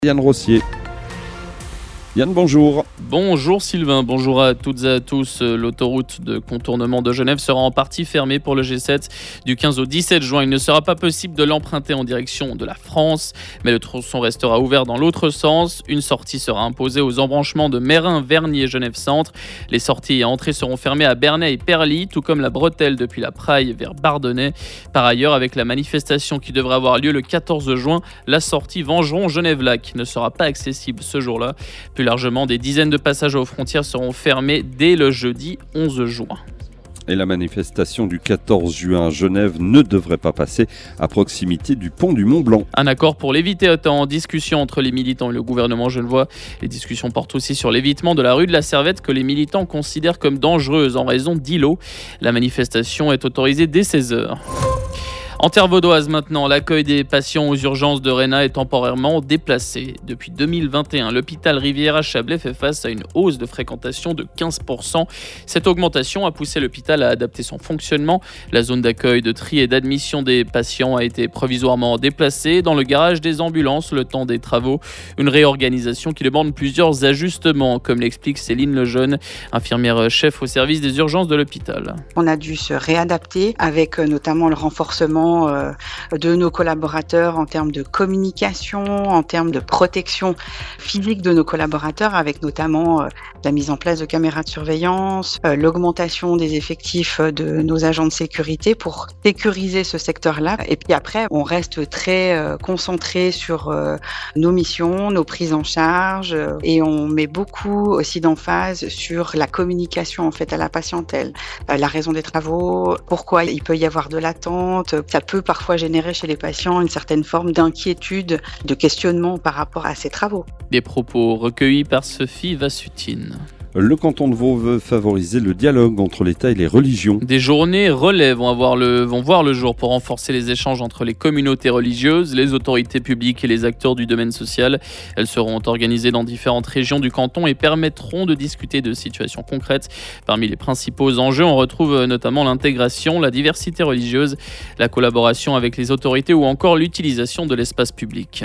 Yann Rossier. Yann, bonjour. Bonjour Sylvain, bonjour à toutes et à tous. L'autoroute de contournement de Genève sera en partie fermée pour le G7 du 15 au 17 juin. Il ne sera pas possible de l'emprunter en direction de la France, mais le tronçon restera ouvert dans l'autre sens. Une sortie sera imposée aux embranchements de Meyrin, Vernier, Genève Centre. Les sorties et entrées seront fermées à Bernay et Perly, tout comme la bretelle depuis la Praille vers Bardonnay. Par ailleurs, avec la manifestation qui devrait avoir lieu le 14 juin, la sortie Vengeron-Genève-Lac ne sera pas accessible ce jour-là. Plus largement, des dizaines de passages aux frontières seront fermés dès le jeudi 11 juin. Et la manifestation du 14 juin à Genève ne devrait pas passer à proximité du pont du Mont-Blanc. Un accord pour l'éviter est en discussion entre les militants et le gouvernement genevois. Les discussions portent aussi sur l'évitement de la rue de la Servette que les militants considèrent comme dangereuse en raison d'îlots. La manifestation est autorisée dès 16h. En terre vaudoise maintenant, l'accueil des patients aux urgences de Rhénat est temporairement déplacé. Depuis 2021, l'hôpital Rivière-à-Chablais fait face à une hausse de fréquentation de 15%. Cette augmentation a poussé l'hôpital à adapter son fonctionnement. La zone d'accueil, de tri et d'admission des patients a été provisoirement déplacée dans le garage des ambulances le temps des travaux. Une réorganisation qui demande plusieurs ajustements, comme l'explique Céline Lejeune, infirmière chef au service des urgences de l'hôpital. On a dû se réadapter avec notamment le renforcement de nos collaborateurs en termes de communication, en termes de protection physique de nos collaborateurs, avec notamment la mise en place de caméras de surveillance, l'augmentation des effectifs de nos agents de sécurité pour sécuriser ce secteur-là. Et puis après, on reste très concentré sur nos missions, nos prises en charge, et on met beaucoup aussi d'emphase sur la communication en fait à la patientèle, la raison des travaux, pourquoi il peut y avoir de l'attente. Ça peut parfois générer chez les patients une certaine forme d'inquiétude, de questionnement par rapport à ces travaux. Des propos recueillis par Sophie Vassutine. Le canton de Vaud veut favoriser le dialogue entre l'État et les religions. Des journées relais vont voir le jour pour renforcer les échanges entre les communautés religieuses, les autorités publiques et les acteurs du domaine social. Elles seront organisées dans différentes régions du canton et permettront de discuter de situations concrètes. Parmi les principaux enjeux, on retrouve notamment l'intégration, la diversité religieuse, la collaboration avec les autorités ou encore l'utilisation de l'espace public.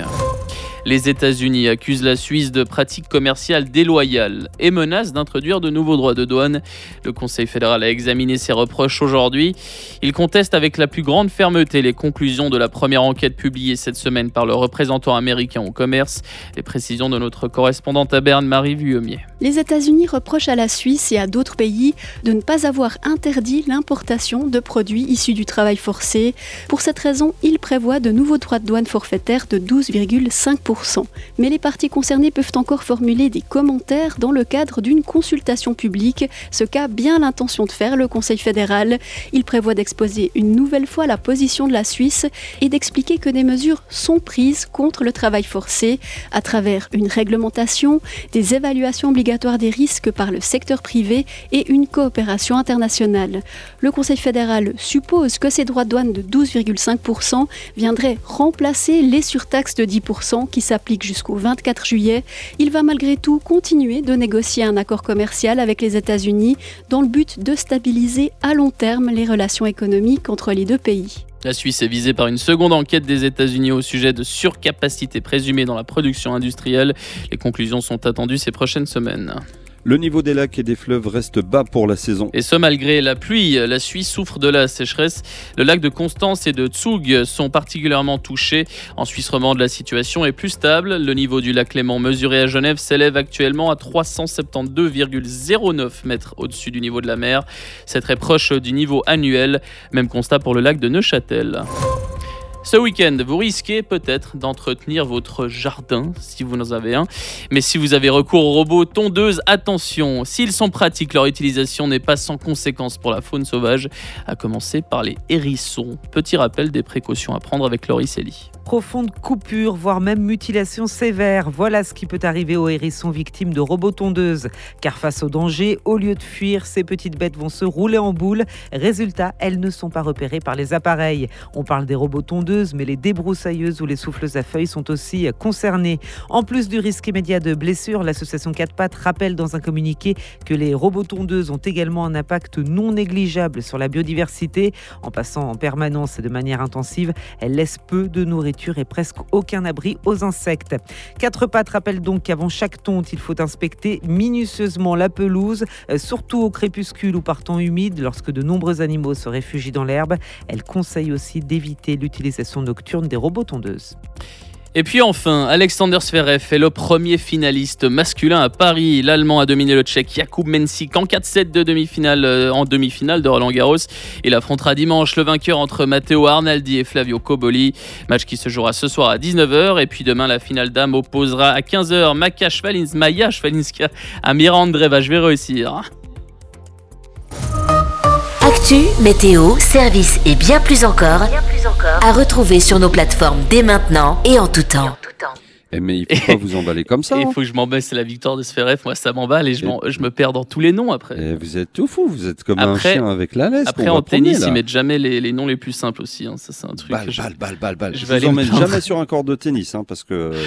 Les États-Unis accusent la Suisse de pratiques commerciales déloyales et menacent d'introduire de nouveaux droits de douane. Le Conseil fédéral a examiné ces reproches aujourd'hui. Il conteste avec la plus grande fermeté les conclusions de la première enquête publiée cette semaine par le représentant américain au commerce. Les précisions de notre correspondante à Berne, Marie Vuillemier. Les États-Unis reprochent à la Suisse et à d'autres pays de ne pas avoir interdit l'importation de produits issus du travail forcé. Pour cette raison, ils prévoient de nouveaux droits de douane forfaitaires de 12,5%. Mais les parties concernées peuvent encore formuler des commentaires dans le cadre d'une consultation publique, ce qu'a bien l'intention de faire le Conseil fédéral. Il prévoit d'exposer une nouvelle fois la position de la Suisse et d'expliquer que des mesures sont prises contre le travail forcé à travers une réglementation, des évaluations obligatoires des risques par le secteur privé et une coopération internationale. Le Conseil fédéral suppose que ces droits de douane de 12,5% viendraient remplacer les surtaxes de 10% qui s'applique jusqu'au 24 juillet, il va malgré tout continuer de négocier un accord commercial avec les États-Unis dans le but de stabiliser à long terme les relations économiques entre les deux pays. La Suisse est visée par une seconde enquête des États-Unis au sujet de surcapacité présumée dans la production industrielle. Les conclusions sont attendues ces prochaines semaines. Le niveau des lacs et des fleuves reste bas pour la saison. Et ce, malgré la pluie, la Suisse souffre de la sécheresse. Le lac de Constance et de Zug sont particulièrement touchés. En Suisse romande, la situation est plus stable. Le niveau du lac Léman mesuré à Genève s'élève actuellement à 372,09 mètres au-dessus du niveau de la mer. C'est très proche du niveau annuel. Même constat pour le lac de Neuchâtel. Ce week-end, vous risquez peut-être d'entretenir votre jardin, si vous en avez un. Mais si vous avez recours aux robots tondeuses, attention, s'ils sont pratiques, leur utilisation n'est pas sans conséquences pour la faune sauvage, à commencer par les hérissons. Petit rappel des précautions à prendre avec Laurie Selly. Profonde coupure, voire même mutilation sévère. Voilà ce qui peut arriver aux hérissons victimes de robots tondeuses. Car face au danger, au lieu de fuir, ces petites bêtes vont se rouler en boule. Résultat, elles ne sont pas repérées par les appareils. On parle des robots tondeuses, mais les débroussailleuses ou les souffleuses à feuilles sont aussi concernées. En plus du risque immédiat de blessure, l'association 4 Pattes rappelle dans un communiqué que les robots tondeuses ont également un impact non négligeable sur la biodiversité. En passant en permanence et de manière intensive, elles laissent peu de nourriture température et presque aucun abri aux insectes. Quatre pattes rappellent donc qu'avant chaque tonte, il faut inspecter minutieusement la pelouse, surtout au crépuscule ou par temps humide, lorsque de nombreux animaux se réfugient dans l'herbe. Elle conseille aussi d'éviter l'utilisation nocturne des robots tondeuses. Et puis enfin, Alexander Zverev est le premier finaliste masculin à Paris. L'Allemand a dominé le Tchèque Jakub Mensik en 4-7 en demi-finale de Roland-Garros. Il affrontera dimanche le vainqueur entre Matteo Arnaldi et Flavio Cobolli. Match qui se jouera ce soir à 19h. Et puis demain, la finale dame opposera à 15h Maja Svalinska à Mira Andreeva. Je vais réussir. Actu, météo, service et bien plus encore à retrouver sur nos plateformes dès maintenant et en tout temps. Mais il ne faut pas vous emballer comme ça. Il faut que je m'emballe, c'est la victoire de Zverev. Moi, ça m'emballe et je me perds dans tous les noms après. Et vous êtes tout fou, vous êtes comme un chien avec la laisse. Après, en tennis, ils mettent jamais les noms les plus simples aussi. Hein. Ça, c'est un truc. Balle. Je vous emmène jamais sur un court de tennis, parce que